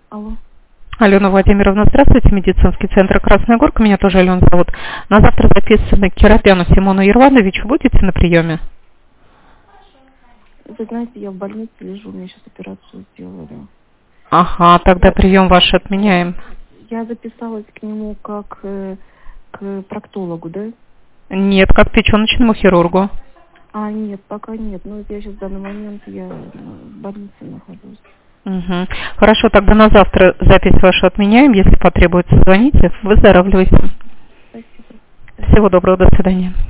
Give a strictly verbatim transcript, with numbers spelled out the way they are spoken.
Алло. Алена Владимировна, здравствуйте, медицинский центр Красная Горка, меня тоже Алена зовут. На завтра записаны к Киропяну Симону Ервановичу, будете на приеме? Вы знаете, я в больнице лежу, мне сейчас операцию сделали. Ага, тогда прием ваш отменяем. Я записалась к нему как э, к проктологу, да? Нет, как к печеночному хирургу. А, нет, пока нет. Ну, я сейчас в данный момент я в больнице нахожусь. Угу. Хорошо, тогда на завтра запись вашу отменяем. Если потребуется, звоните. Выздоравливайте. Спасибо. Всего доброго, до свидания.